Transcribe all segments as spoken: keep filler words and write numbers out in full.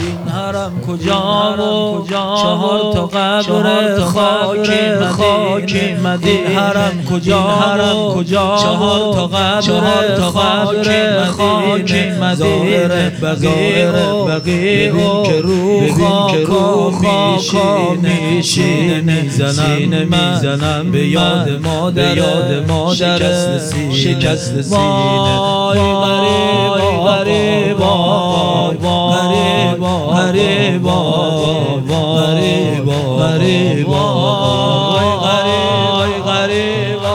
این حرم کجا و چهار تا قبر خاک مدینه. این حرم کجا و چهار تا قبر خاک مدینه. بقیه ببین که رو خاکا میشینه. میزنم میزنم به یاد مادر شکست سینه. وای غریبا غریبا غریبا غریبا غریبا غریبا غریبا.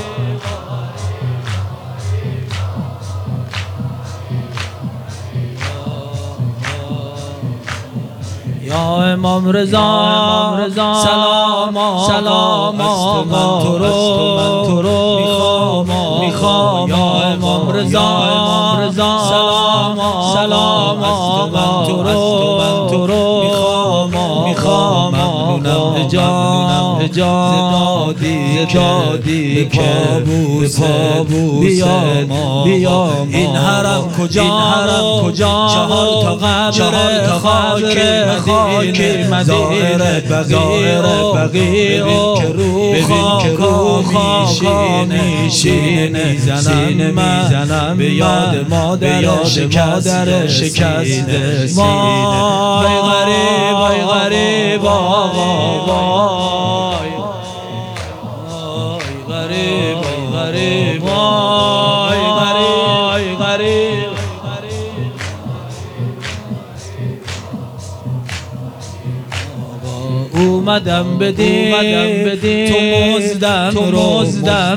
یا امام رضا سلام سلام من تو رو میخوام میخوام. یا امام رضا سلام سلام من تو رو میخوام میخوام. ممنونم نجات زدادی که پابوس بیام بیام. این حرم کجا چهار تا قبر خاک مدینه. ظاهر بقیه ببین که رو خاکا میشینه. میزنم به یاد مادر شکست سینه. وای غریب وای غریب وای غریب غریب وای غریب غریب. اومدم بدین تو مزدم رو مزد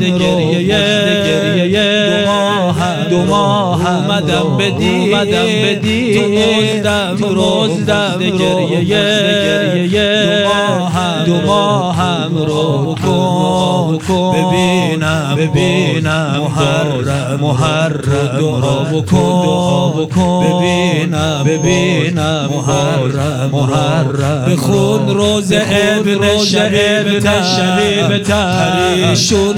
گریه دو ماه. اومدم بدین تو مزدم رو مزد گریه دو ماهم رو بکن. ببینم ببینم محرم محرم رو بکن. ببینم ببینم محرم محرم. بخون روز ابن شبیبتر پریشون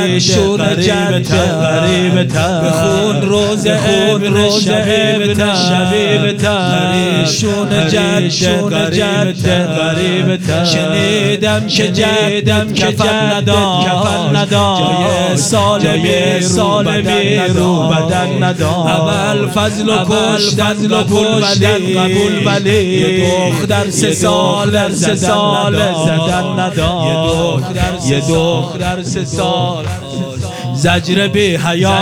جدت غریبتر. بخون روز ابن شبیبتر پریشون جدت غریبتر. شنیدم که جدم کفن نداد جای سال رو بدن نداد. اول فضل و کشتن قبول ولی یه دختر سه سال زدن نداد. یه دختر سه سال زجر بی حیا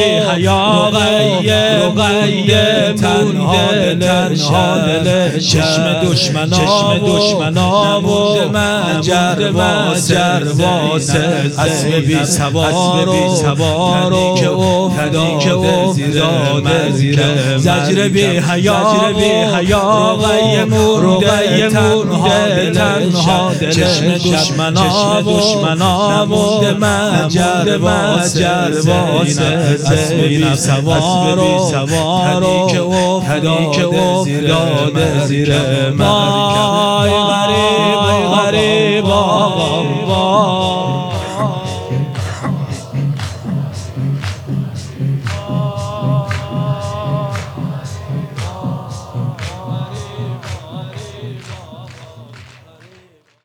رقیه تنها دل چشم دشمنا و مجر واسه اسب بی سوار و که افتاده زیر زجر بی حیا رقیه مرده تنها دل چشم دشمنا و مجر واسه اسب بی سوار و که افتاده زیر مرکب. وای غریب غریب